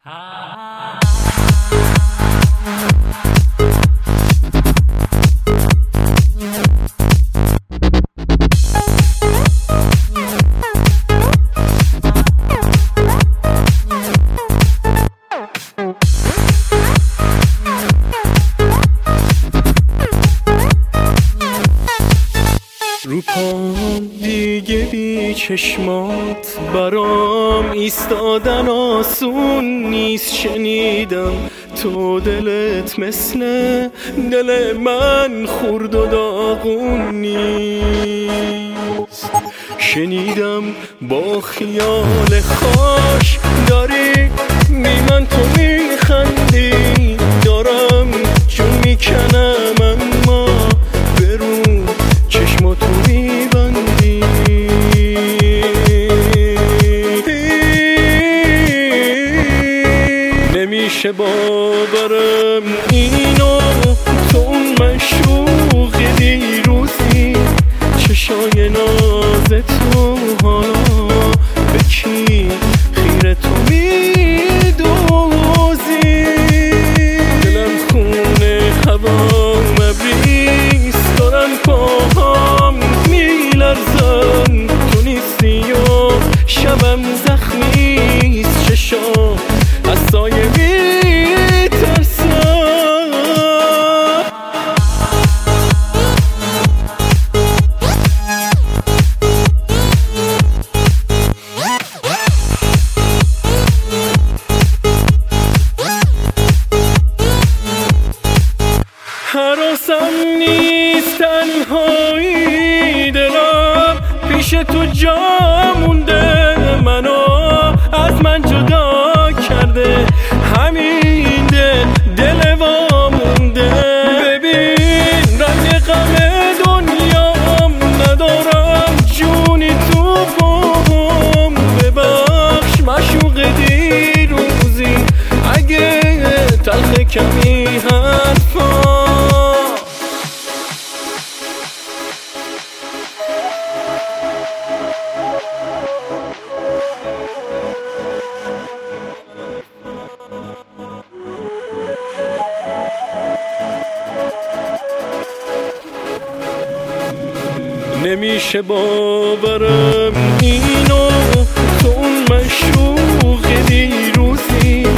رو پام دیگه بی چشمات برام ایستادن آسون نیست. شنیدم تو دلت مثل دل من خورد و داغون نیست. شنیدم با خیال خوش داری من تو میخندی، دارم جون میکنم اما برو چشم تو میبندی. نمیشه باورم اینو، تو اون مشوق دیروزی، چشای ناز تو حالا به کی خیره تو میدوزی. دلم خونه هوا مبریز دارن پاهام میلرزن، تو نیستی و شبم زخمیست، چشام از سایه میترسن. حراسم نیست تنهایی، دلم پیش تو جا مونده، منو از من جدا کرده همین دل وامونده. ببین رنگ غم دنیام ندارم، جونی تو بام ببخش مشوق دیروزی، اگه تلخ کمی حرفا. نمیشه باورم اینو، تو اون مشوق دیروزی،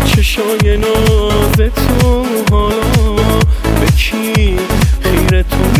چشای ناز تو حالا به کی خیره تو